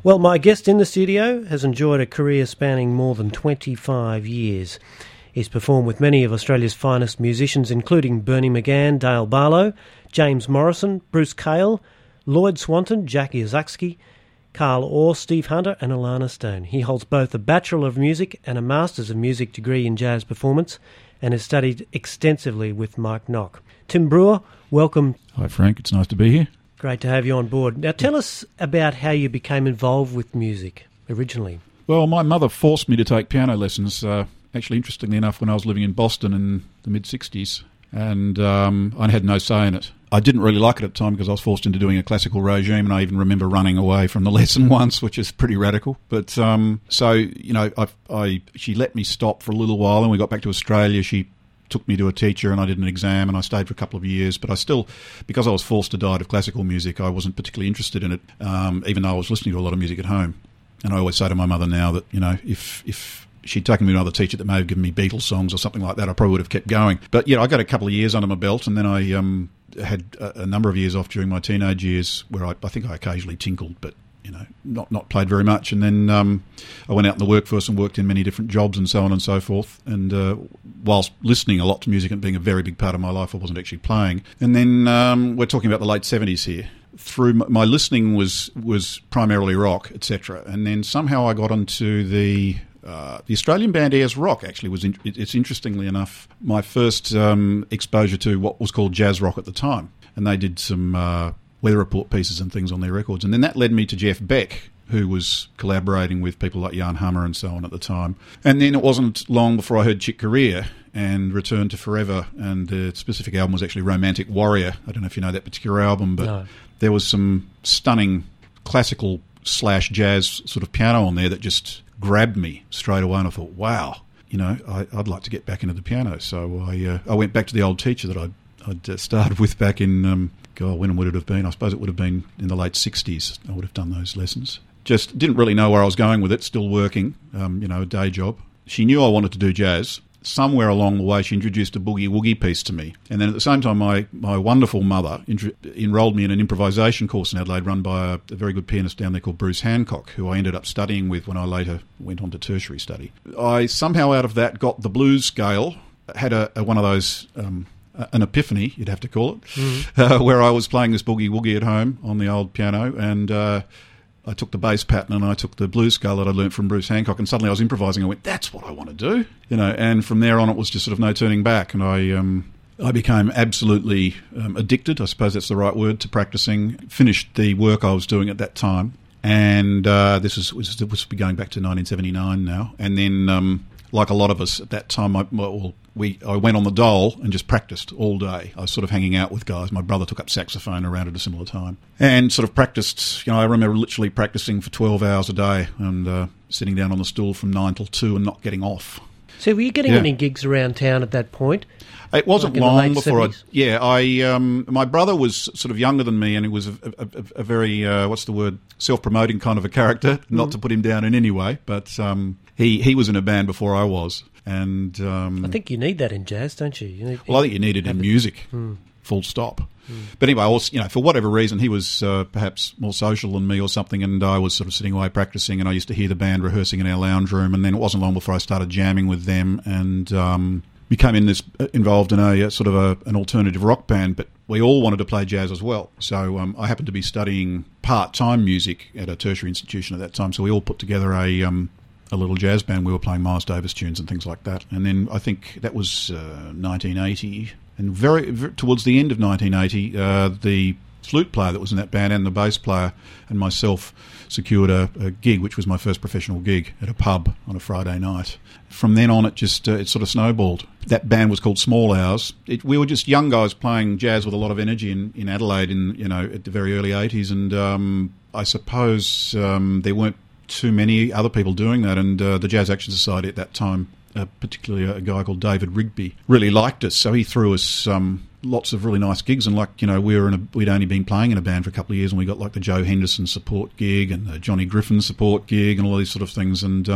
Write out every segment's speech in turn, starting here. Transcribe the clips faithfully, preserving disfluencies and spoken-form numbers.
Well, my guest in the studio has enjoyed a career spanning more than twenty-five years. He's performed with many of Australia's finest musicians, including Bernie McGann, Dale Barlow, James Morrison, Bruce Kahle, Lloyd Swanton, Jackie Ozakski, Carl Orr, Steve Hunter and Alana Stone. He holds both a Bachelor of Music and a Masters of Music degree in jazz performance and has studied extensively with Mike Nock. Tim Brewer, welcome. Hi Frank, it's nice to be here. Great to have you on board. Now tell us about how you became involved with music originally. Well, my mother forced me to take piano lessons, uh, actually interestingly enough, when I was living in Boston in the mid-sixties, and um, I had no say in it. I didn't really like it at the time because I was forced into doing a classical regime, and I even remember running away from the lesson once, which is pretty radical. But um, so, you know, I, I she let me stop for a little while, and we got back to Australia. She took me to a teacher and I did an exam and I stayed for a couple of years, but I still, because I was forced to diet of classical music, I wasn't particularly interested in it, um, even though I was listening to a lot of music at home. And I always say to my mother now that, you know, if if she'd taken me to another teacher that may have given me Beatles songs or something like that, I probably would have kept going. But, yeah, I got a couple of years under my belt, and then I um, had a, a number of years off during my teenage years where I, I think I occasionally tinkled, but you know, not not played very much. And then um, I went out in the workforce and worked in many different jobs and so on and so forth. And uh, whilst listening a lot to music and being a very big part of my life, I wasn't actually playing. And then um, we're talking about the late seventies here. Through my, my listening was was primarily rock, et cetera. And then somehow I got onto the uh, the Australian band Ayers Rock. Actually, was in, it's interestingly enough my first um, exposure to what was called jazz rock at the time. And they did some Uh, weather report pieces and things on their records. And then that led me to Jeff Beck, who was collaborating with people like Jan Hammer and so on at the time. And then it wasn't long before I heard Chick Corea and Return to Forever, and the specific album was actually Romantic Warrior. I don't know if you know that particular album, but No. there was some stunning classical slash jazz sort of piano on there that just grabbed me straight away, and I thought, wow, you know, I, I'd like to get back into the piano. So I uh, I went back to the old teacher that I'd, I'd uh, started with back in... Um, God, when would it have been? I suppose it would have been in the late sixties. I would have done those lessons. Just didn't really know where I was going with it, still working, um, you know, a day job. She knew I wanted to do jazz. Somewhere along the way, she introduced a boogie-woogie piece to me. And then at the same time, my, my wonderful mother intro- enrolled me in an improvisation course in Adelaide run by a, a very good pianist down there called Bruce Hancock, who I ended up studying with when I later went on to tertiary study. I somehow out of that got the blues scale, had a, a one of those... Um, an epiphany, you'd have to call it, mm-hmm. uh, where I was playing this boogie-woogie at home on the old piano, and uh, I took the bass pattern and I took the blues scale that I learnt from Bruce Hancock, and suddenly I was improvising. I went, that's what I want to do, you know. And from there on, it was just sort of no turning back, and I um, I became absolutely um, addicted, I suppose that's the right word, to practicing. Finished the work I was doing at that time, and uh, this was was, was going back to nineteen seventy-nine now, and then um, like a lot of us at that time, I, well. We, I went on the dole and just practiced all day. I was sort of hanging out with guys. My brother took up saxophone around at a similar time. And sort of practiced, you know, I remember literally practicing for twelve hours a day and uh, sitting down on the stool from nine till two and not getting off. So were you getting Yeah. any gigs around town at that point? It wasn't Like in the long late before I... seventies? Yeah, I... Um, my brother was sort of younger than me, and he was a, a, a, a very, uh, what's the word, self-promoting kind of a character, not mm. to put him down in any way, but um, he, he was in a band before I was. And um, I think you need that in jazz, don't you? you need, well, I think you need it in music, mm. full stop. Mm. But anyway, I was, you know, for whatever reason, he was uh, perhaps more social than me or something, and I was sort of sitting away practicing, and I used to hear the band rehearsing in our lounge room, and then it wasn't long before I started jamming with them, and um, became in this involved in a, a sort of a, an alternative rock band, but we all wanted to play jazz as well. So um, I happened to be studying part-time music at a tertiary institution at that time, so we all put together a... Um, a little jazz band. We were playing Miles Davis tunes and things like that. And then I think that was uh, nineteen eighty. And very, very towards the end of nineteen eighty, uh, the flute player that was in that band and the bass player and myself secured a, a gig, which was my first professional gig at a pub on a Friday night. From then on, it just uh, it sort of snowballed. That band was called Small Hours. It, we were just young guys playing jazz with a lot of energy in, in Adelaide in you know at the very early eighties, and um, I suppose um, there weren't too many other people doing that, and uh, the Jazz Action Society at that time, uh, particularly a guy called David Rigby, really liked us, so he threw us um, lots of really nice gigs, and like, you know, we were in a, we'd only been playing in a band for a couple of years, and we got like the Joe Henderson support gig and the Johnny Griffin support gig and all these sort of things, and um,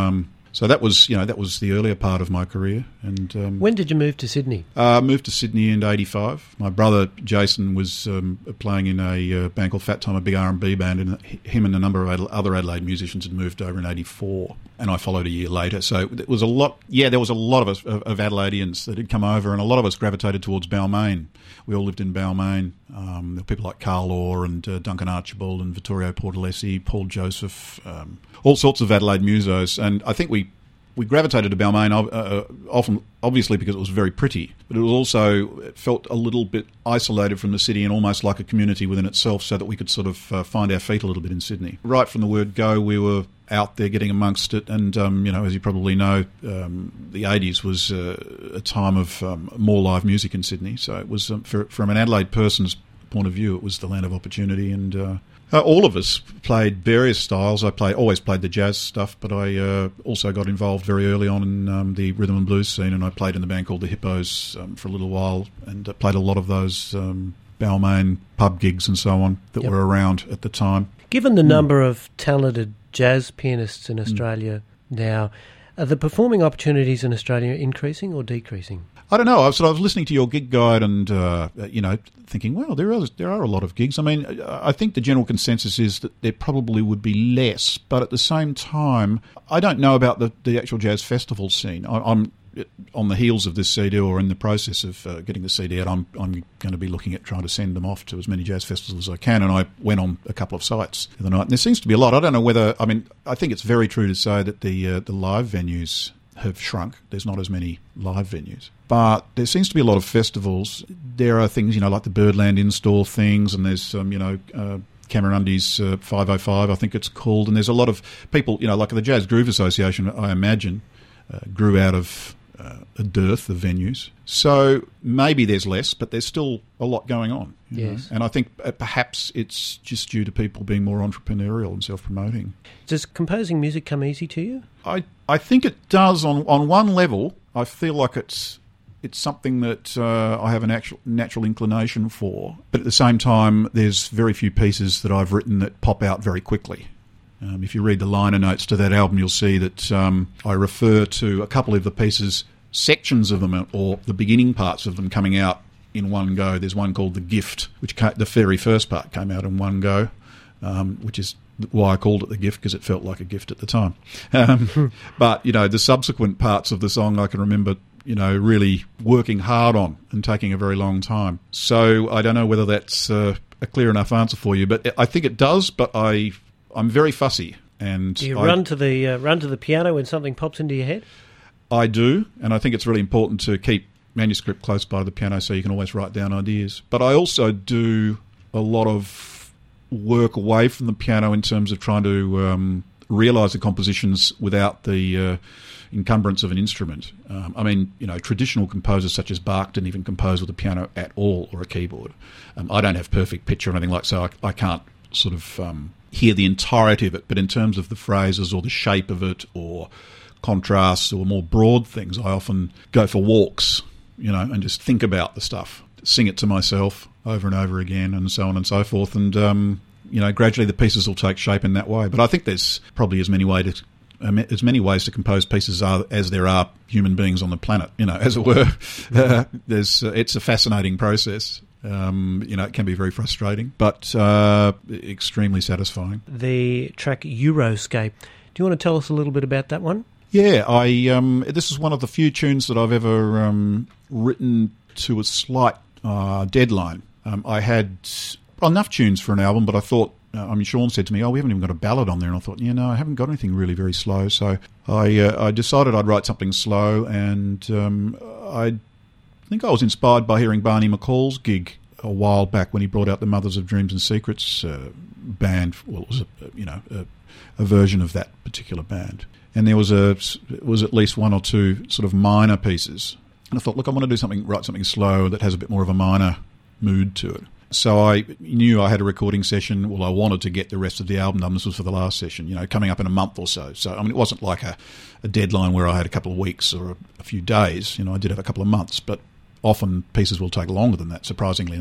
So that was, you know, that was the earlier part of my career. And um, when did you move to Sydney? I uh, moved to Sydney in eighty-five. My brother Jason was um, playing in a uh, band called Fat Time, a big R and B band, and him and a number of other Adelaide musicians had moved over in eighty-four, and I followed a year later. So it was a lot. Yeah, there was a lot of us of, of Adelaideans that had come over, and a lot of us gravitated towards Balmain. We all lived in Balmain. Um, there were people like Carl Orr and uh, Duncan Archibald and Vittorio Portalessi, Paul Joseph, um, all sorts of Adelaide musos, and I think we. We gravitated to Balmain uh, often, obviously, because it was very pretty, but it was also it felt a little bit isolated from the city and almost like a community within itself, so that we could sort of uh, find our feet a little bit in Sydney. Right from the word go, we were out there getting amongst it, and um, you know, as you probably know, um, the eighties was uh, a time of um, more live music in Sydney. So it was um, for, from an Adelaide person's point of view, it was the land of opportunity, and. Uh, Uh, all of us played various styles. I played, always played the jazz stuff, but I uh, also got involved very early on in um, the rhythm and blues scene, and I played in the band called the Hippos um, for a little while, and uh, played a lot of those um, Balmain pub gigs and so on that yep. were around at the time. Given the mm. number of talented jazz pianists in Australia mm. now, are the performing opportunities in Australia increasing or decreasing? I don't know. I was, so I was listening to your gig guide and, uh, you know, thinking, well, there are there are a lot of gigs. I mean, I think the general consensus is that there probably would be less, but at the same time, I don't know about the, the actual jazz festival scene. I, I'm on the heels of this C D, or in the process of uh, getting the C D out. I'm I'm going to be looking at trying to send them off to as many jazz festivals as I can, and I went on a couple of sites the other night, and there seems to be a lot. I don't know whether, I mean, I think it's very true to say that the uh, the live venues have shrunk. There's not as many live venues. But there seems to be a lot of festivals. There are things, you know, like the Birdland in-store things, and there's, um, you know, uh, Cameron Undy's uh, five oh five, I think it's called, and there's a lot of people, you know, like the Jazz Groove Association, I imagine, uh, grew out of uh, a dearth of venues. So maybe there's less, but there's still a lot going on. Yes. Know? And I think uh, perhaps it's just due to people being more entrepreneurial and self-promoting. Does composing music come easy to you? I, I think it does on on one level. I feel like it's it's something that uh, I have an actual natural inclination for. But at the same time, there's very few pieces that I've written that pop out very quickly. Um, if you read the liner notes to that album, you'll see that um, I refer to a couple of the pieces, sections of them, or the beginning parts of them coming out in one go. There's one called The Gift, which came, the very first part came out in one go, um, which is why I called it The Gift, because it felt like a gift at the time. Um, but, you know, the subsequent parts of the song I can remember, you know, really working hard on and taking a very long time. So I don't know whether that's uh, a clear enough answer for you, but I think it does, but I, I'm very fussy. And do you I, run to the uh, run to the piano when something pops into your head? I do, and I think it's really important to keep manuscript close by the piano so you can always write down ideas. But I also do a lot of work away from the piano in terms of trying to um, realise the compositions without the uh, encumbrance of an instrument. Um, I mean, you know, traditional composers such as Bach didn't even compose with a piano at all or a keyboard. Um, I don't have perfect pitch or anything like so. I, I can't sort of um, hear the entirety of it, but in terms of the phrases or the shape of it or contrasts or more broad things, I often go for walks, you know, and just think about the stuff, sing it to myself over and over again, and so on and so forth. And, um, you know, gradually the pieces will take shape in that way. But I think there's probably as many way to, um, as many ways to compose pieces are, as there are human beings on the planet, you know, as it were. Uh, there's, uh, it's a fascinating process. Um, you know, it can be very frustrating, but uh, extremely satisfying. The track Euroscape. Do you want to tell us a little bit about that one? Yeah, I um, this is one of the few tunes that I've ever um, written to a slight uh, deadline. Um, I had well, enough tunes for an album, but I thought, uh, I mean, Sean said to me, oh, we haven't even got a ballad on there. And I thought, yeah, no, I haven't got anything really very slow. So I uh, I decided I'd write something slow, and um, I think I was inspired by hearing Barney McCall's gig a while back when he brought out the Mothers of Dreams and Secrets uh, band. Well, it was, a, you know, a, a version of that particular band. And there was a was at least one or two sort of minor pieces. And I thought, look, I want to do something, write something slow that has a bit more of a minor mood to it. So I knew I had a recording session. Well, I wanted to get the rest of the album done. This was for the last session, you know, coming up in a month or so. So, I mean, it wasn't like a, a deadline where I had a couple of weeks or a, a few days. You know, I did have a couple of months, but often pieces will take longer than that, surprisingly enough.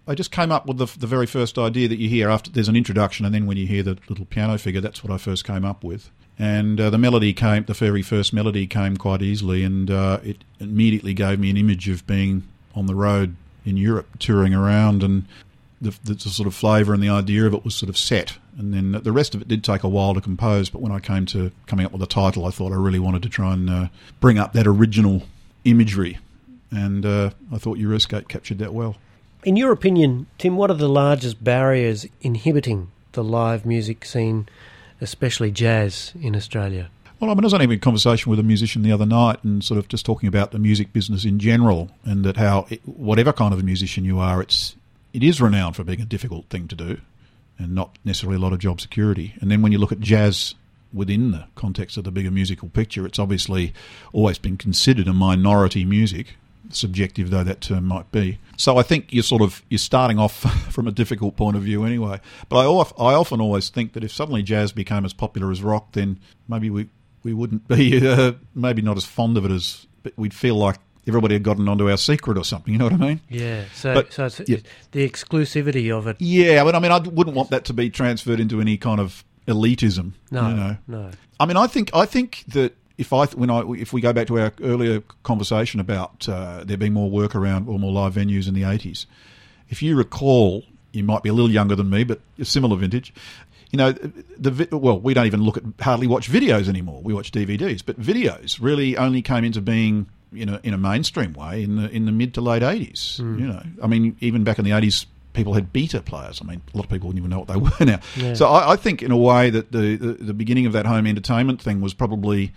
I just came up with the, the very first idea that you hear after there's an introduction, and then when you hear the little piano figure, that's what I first came up with. And uh, the melody came, the very first melody came quite easily, and uh, it immediately gave me an image of being on the road in Europe, touring around, and the, the sort of flavour and the idea of it was sort of set. And then the rest of it did take a while to compose, but when I came to coming up with a title, I thought I really wanted to try and uh, bring up that original imagery, and uh, I thought Euroscape captured that well. In your opinion, Tim, what are the largest barriers inhibiting the live music scene, especially jazz, in Australia? Well, I mean, I was only having a conversation with a musician the other night and sort of just talking about the music business in general, and that how, it, whatever kind of a musician you are, it's it is renowned for being a difficult thing to do and not necessarily a lot of job security. And then when you look at jazz within the context of the bigger musical picture, it's obviously always been considered a minority music, subjective though that term might be. So I think you're sort of you're starting off from a difficult point of view anyway. But I, I often always think that if suddenly jazz became as popular as rock, then maybe we we wouldn't be uh, maybe not as fond of it as, but we'd feel like everybody had gotten onto our secret or something. You know what I mean? Yeah. So but, so it's, yeah. the exclusivity of it. Yeah, but I mean, I wouldn't want that to be transferred into any kind of elitism. No, you know? no. I mean, I think I think that. If I when I if we go back to our earlier conversation about uh, there being more work around or more live venues in the eighties, if you recall, you might be a little younger than me, but a similar vintage. You know, the well, we don't even look at hardly watch videos anymore. We watch D V Ds, but videos really only came into being in a in a mainstream way in the in the mid to late eighties. Mm. You know, I mean, even back in the eighties, people had beta players. I mean, a lot of people wouldn't even know what they were now. Yeah. So I, I think, in a way, that the, the the beginning of that home entertainment thing was probably.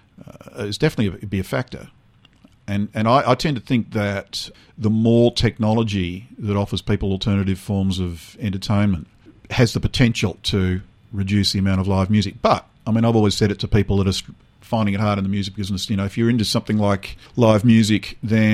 Uh, is definitely be a factor, and and I, I tend to think that the more technology that offers people alternative forms of entertainment has the potential to reduce the amount of live music. But I mean, I've always said it to people that are finding it hard in the music business. You know, if you're into something like live music,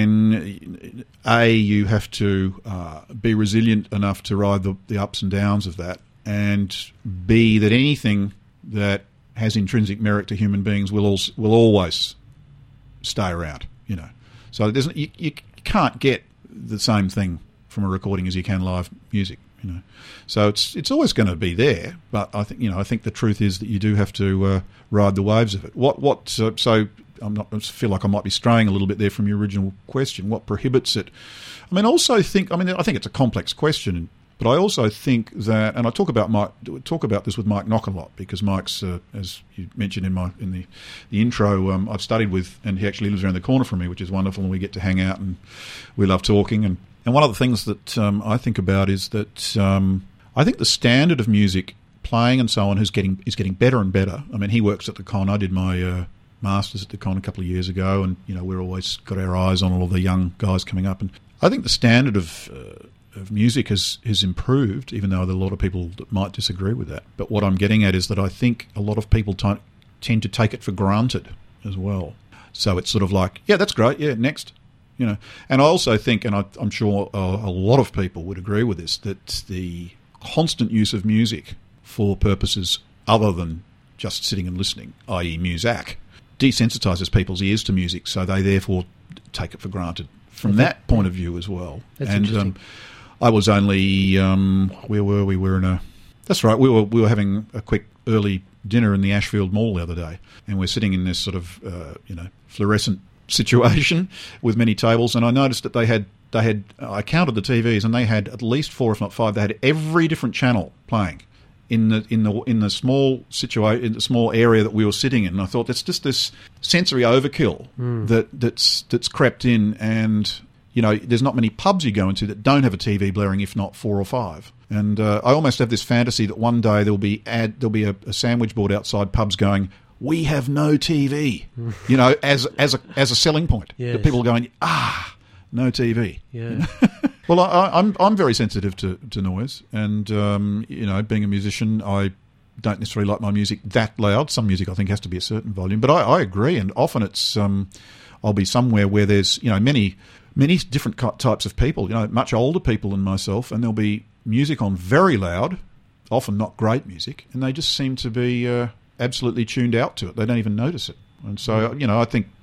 then A, you have to uh, be resilient enough to ride the, the ups and downs of that, and B, that anything that has intrinsic merit to human beings will also, will always stay around, you know. So there's you, you can't get the same thing from a recording as you can live music, you know. So it's it's always going to be there, but I think you know I think the truth is that you do have to uh, ride the waves of it. What what uh, so I'm not I feel like I might be straying a little bit there from your original question. What prohibits it? I mean, also think I mean I think it's a complex question. But I also think that, and I talk about Mike, talk about this with Mike Knock a lot, because Mike's, uh, as you mentioned in my in the the intro, um, I've studied with, and he actually lives around the corner from me, which is wonderful, and we get to hang out and we love talking. And, and one of the things that um, I think about is that um, I think the standard of music playing and so on is getting is getting better and better. I mean, he works at the Con. I did my uh, masters at the Con a couple of years ago, and you know we're always got our eyes on all of the young guys coming up. And I think the standard of uh, of music has, has improved, even though there are a lot of people that might disagree with that. But what I'm getting at is that I think a lot of people t- tend to take it for granted as well. So it's sort of like, yeah, that's great, yeah, next. You know. And I also think, and I, I'm sure a, a lot of people would agree with this, that the constant use of music for purposes other than just sitting and listening, that is music, desensitises people's ears to music, so they therefore take it for granted from mm-hmm. that point of view as well. That's and interesting. Um, I was only, um, where were we? We were in a, that's right, we were we were having a quick early dinner in the Ashfield Mall the other day, and we're sitting in this sort of, uh, you know, fluorescent situation with many tables, and I noticed that they had, they had, I counted the T Vs, and they had at least four, if not five, they had every different channel playing in the in the in the small situa- in the small area that we were sitting in. And I thought that's just this sensory overkill mm. that that's that's crept in. And you know, there's not many pubs you go into that don't have a T V blaring, if not four or five. And uh, I almost have this fantasy that one day there'll be ad, there'll be a, a sandwich board outside pubs going, "We have no T V," you know, as as a as a selling point. Yes. That people are going, ah, no T V. Yeah. Well, I, I'm I'm very sensitive to, to noise, and um, you know, being a musician, I don't necessarily like my music that loud. Some music I think has to be a certain volume, but I, I agree, and often it's um, I'll be somewhere where there's you know many many different types of people, you know, much older people than myself, and there'll be music on very loud, often not great music, and they just seem to be uh, absolutely tuned out to it. They don't even notice it, and so you know, I think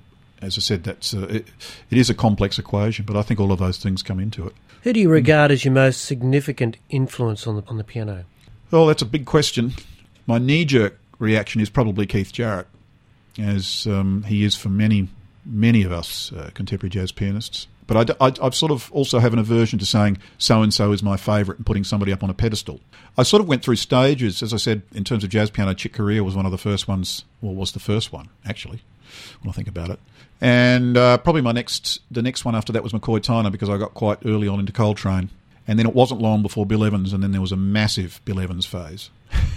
as I said, that's uh, it, it is a complex equation, but I think all of those things come into it. Who do you regard as your most significant influence on the on the piano? Well, that's a big question. My knee-jerk reaction is probably Keith Jarrett, as um, he is for many, many of us uh, contemporary jazz pianists. But I, I, I sort of also have an aversion to saying so-and-so is my favourite and putting somebody up on a pedestal. I sort of went through stages. As I said, in terms of jazz piano, Chick Corea was one of the first ones, well, was the first one, actually, when I think about it. And uh, probably my next, the next one after that was McCoy Tyner, because I got quite early on into Coltrane. And then it wasn't long before Bill Evans, and then there was a massive Bill Evans phase,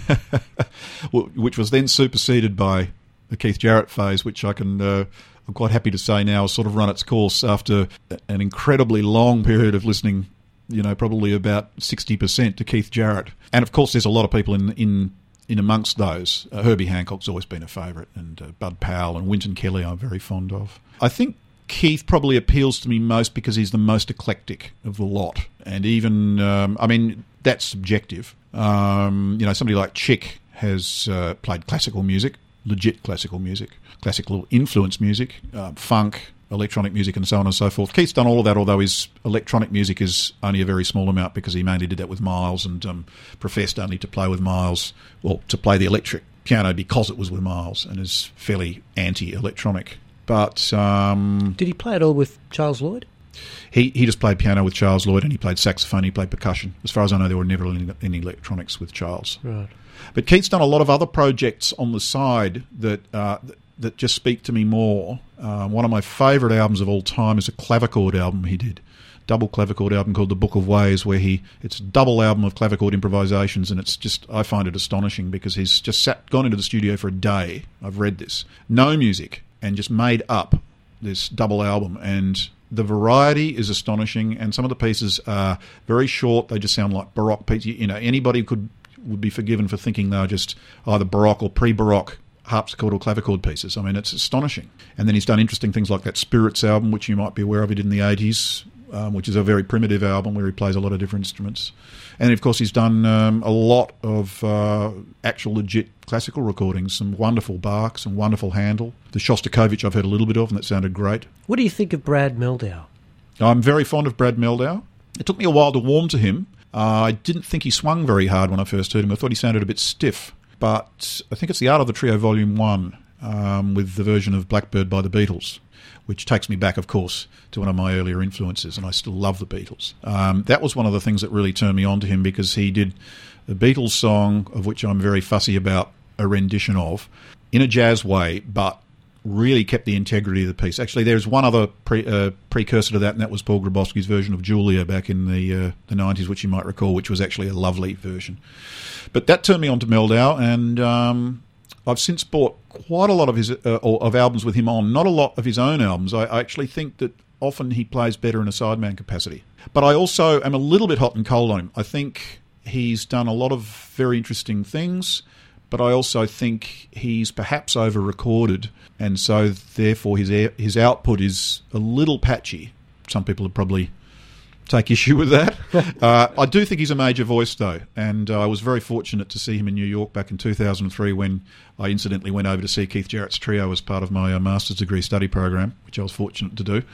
which was then superseded by the Keith Jarrett phase, which I can... Uh, I'm quite happy to say now has sort of run its course after an incredibly long period of listening, you know, probably about sixty percent to Keith Jarrett. And, of course, there's a lot of people in in, in amongst those. Uh, Herbie Hancock's always been a favourite, and uh, Bud Powell and Wynton Kelly I'm very fond of. I think Keith probably appeals to me most because he's the most eclectic of the lot. And even, um, I mean, that's subjective. Um, you know, somebody like Chick has uh, played classical music, legit classical music, classical influence music, uh, funk, electronic music, and so on and so forth. Keith's done all of that, although his electronic music is only a very small amount because he mainly did that with Miles and um, professed only to play with Miles, well, to play the electric piano because it was with Miles, and is fairly anti-electronic. But um, did he play it all with Charles Lloyd? He he just played piano with Charles Lloyd, and he played saxophone, he played percussion. As far as I know, there were never any, any electronics with Charles. Right. But Keith's done a lot of other projects on the side that uh, that just speak to me more. Uh, one of my favourite albums of all time is a clavichord album he did, double clavichord album called The Book of Ways, where he it's a double album of clavichord improvisations, and it's just I find it astonishing because he's just sat gone into the studio for a day. I've read this, no music, and just made up this double album, and the variety is astonishing. And some of the pieces are very short; they just sound like Baroque pieces. You know, anybody could. would be forgiven for thinking they were just either Baroque or pre-Baroque harpsichord or clavichord pieces. I mean, it's astonishing. And then he's done interesting things like that Spirits album, which you might be aware of. He did in the eighties, um, which is a very primitive album where he plays a lot of different instruments. And, of course, he's done um, a lot of uh, actual legit classical recordings, some wonderful Bach, some wonderful Handel. The Shostakovich I've heard a little bit of, and that sounded great. What do you think of Brad Mehldau? I'm very fond of Brad Mehldau. It took me a while to warm to him. Uh, I didn't think he swung very hard when I first heard him. I thought he sounded a bit stiff. But I think it's The Art of the Trio Volume one um, with the version of Blackbird by the Beatles, which takes me back, of course, to one of my earlier influences, and I still love the Beatles. Um, that was one of the things that really turned me on to him, because he did a Beatles song, of which I'm very fussy about a rendition of, in a jazz way, but really kept the integrity of the piece. Actually, there's one other pre, uh, precursor to that, and that was Paul Grabowski's version of Julia back in the uh, the nineties, which you might recall, which was actually a lovely version. But that turned me on to Mehldau, and um, I've since bought quite a lot of his uh, of albums with him on. Not a lot of his own albums. I, I actually think that often he plays better in a sideman capacity. But I also am a little bit hot and cold on him. I think he's done a lot of very interesting things, but I also think he's perhaps over-recorded, and so therefore his air, his output is a little patchy. Some people would probably take issue with that. uh, I do think he's a major voice, though, and uh, I was very fortunate to see him in New York back in two thousand three when I incidentally went over to see Keith Jarrett's trio as part of my uh, master's degree study program, which I was fortunate to do,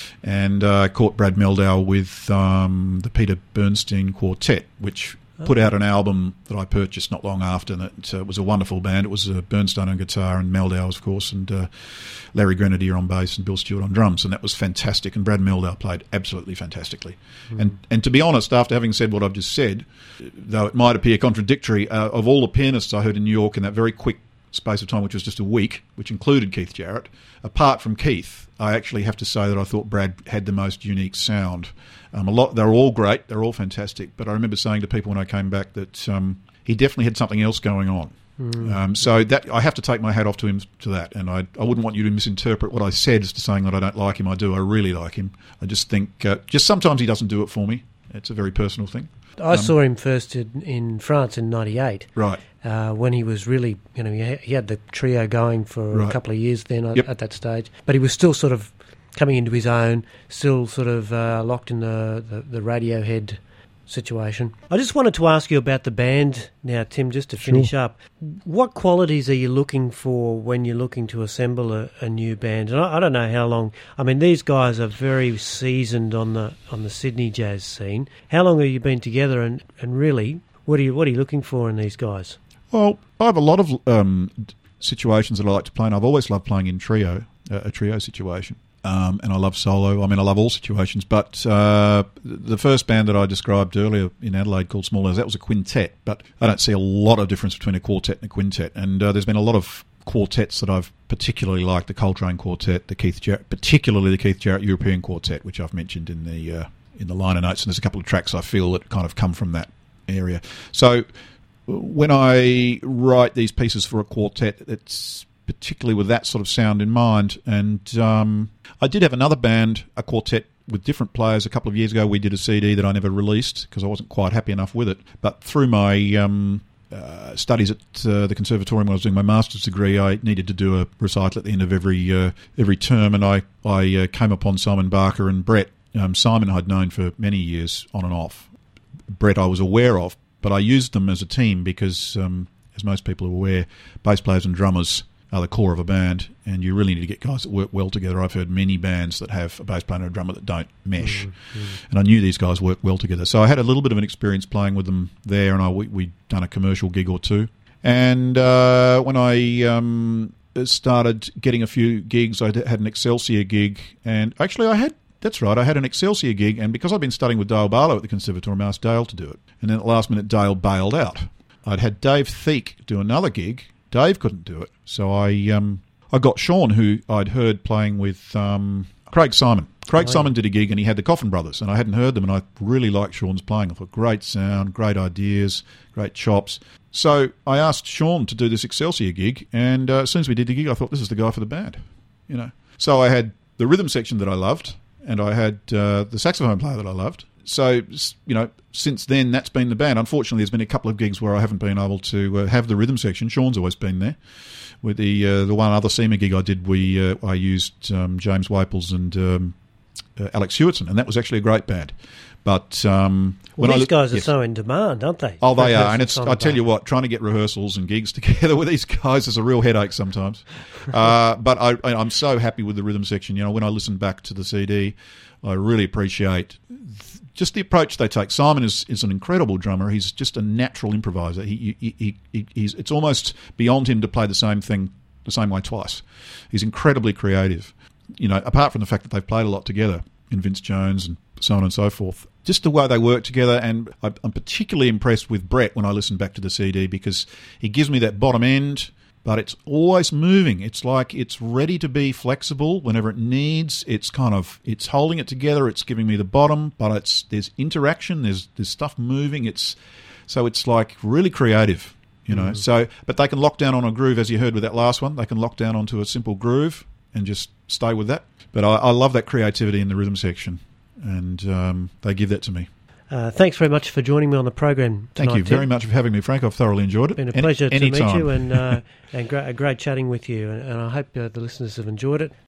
and uh, I caught Brad Mehldau with um, the Peter Bernstein Quartet, which put out an album that I purchased not long after, and it uh, was a wonderful band. It was uh, Bernstein on guitar and Mehldau, of course, and uh, Larry Grenadier on bass and Bill Stewart on drums, and that was fantastic. And Brad Mehldau played absolutely fantastically. Mm. And and to be honest, after having said what I've just said, though it might appear contradictory, uh, of all the pianists I heard in New York in that very quick space of time, which was just a week, which included Keith Jarrett, apart from Keith, I actually have to say that I thought Brad had the most unique sound. Um, a lot, they're all great, they're all fantastic, but I remember saying to people when I came back that um, he definitely had something else going on. Mm. Um, so that I have to take my hat off to him to that, and I, I wouldn't want you to misinterpret what I said as to saying that I don't like him. I do. I really like him. I just think uh, just sometimes he doesn't do it for me. It's a very personal thing. I um, saw him first in, in France in ninety-eight. Right. Uh, when he was really, you know, he, he had the trio going for right. a couple of years then yep. at that stage, but he was still sort of coming into his own, still sort of uh, locked in the, the, the Radiohead situation. I just wanted to ask you about the band now, Tim, just to finish Sure. up. What qualities are you looking for when you're looking to assemble a, a new band? And I, I don't know how long. I mean, these guys are very seasoned on the on the Sydney jazz scene. How long have you been together, and, and really, what are you what are you looking for in these guys? Well, I have a lot of um, situations that I like to play, and I've always loved playing in trio, uh, a trio situation. Um, and I love solo. I mean, I love all situations. But uh, the first band that I described earlier in Adelaide called Small Hours, that was a quintet. But I don't see a lot of difference between a quartet and a quintet. And uh, there's been a lot of quartets that I've particularly liked, the Coltrane Quartet, the Keith Jarrett, particularly the Keith Jarrett European Quartet, which I've mentioned in the uh, in the liner notes. And there's a couple of tracks I feel that kind of come from that area. So when I write these pieces for a quartet, it's particularly with that sort of sound in mind. And um, I did have another band, a quartet with different players a couple of years ago. We did a C D that I never released because I wasn't quite happy enough with it. But through my um, uh, studies at uh, the conservatorium when I was doing my master's degree, I needed to do a recital at the end of every uh, every term, and I, I uh, came upon Simon Barker and Brett. Um, Simon I'd known for many years on and off. Brett I was aware of, but I used them as a team because, um, as most people are aware, bass players and drummers are the core of a band, and you really need to get guys that work well together. I've heard many bands that have a bass player and a drummer that don't mesh, mm-hmm. and I knew these guys work well together. So I had a little bit of an experience playing with them there, and I, we, we'd done a commercial gig or two. And uh, when I um, started getting a few gigs, I had an Excelsior gig, and actually I had, that's right, I had an Excelsior gig, and because I'd been studying with Dale Barlow at the Conservatorium, I asked Dale to do it. And then at the last minute, Dale bailed out. I'd had Dave Theek do another gig. Dave couldn't do it, so I um, I got Sean, who I'd heard playing with um, Craig Simon. Craig oh, Simon yeah. did a gig, and he had the Coffin Brothers, and I hadn't heard them, and I really liked Sean's playing. I thought, great sound, great ideas, great chops. So I asked Sean to do this Excelsior gig, and uh, as soon as we did the gig, I thought, this is the guy for the band, you know. So I had the rhythm section that I loved, and I had uh, the saxophone player that I loved. So, you know, since then, that's been the band. Unfortunately, there's been a couple of gigs where I haven't been able to uh, have the rhythm section. Sean's always been there. With the uh, the one other SEMA gig I did, we uh, I used um, James Waples and um, uh, Alex Hewitson, and that was actually a great band. But um, well, when these I, guys are yes. so in demand, aren't they? Oh, they are. And it's I tell you what, trying to get rehearsals and gigs together with these guys is a real headache sometimes. uh, but I, I'm so happy with the rhythm section. You know, when I listen back to the C D, I really appreciate just the approach they take. Simon is, is an incredible drummer. He's just a natural improviser. He, he, he, he he's it's almost beyond him to play the same thing the same way twice. He's incredibly creative. You know, apart from the fact that they've played a lot together in Vince Jones and so on and so forth. Just the way they work together, and I'm particularly impressed with Brett when I listen back to the C D because he gives me that bottom end, but it's always moving. It's like it's ready to be flexible whenever it needs. It's kind of it's holding it together. It's giving me the bottom, but it's there's interaction. There's there's stuff moving. It's so it's like really creative, you know. Mm. So, but they can lock down on a groove, as you heard with that last one. They can lock down onto a simple groove and just stay with that. But I, I love that creativity in the rhythm section, and um, they give that to me. Uh, thanks very much for joining me on the program tonight, Thank you Tim. very much for having me, Frank. I've thoroughly enjoyed it. It's been a pleasure Any, to anytime. meet you, and, uh, and great, great chatting with you, and, and I hope uh, the listeners have enjoyed it.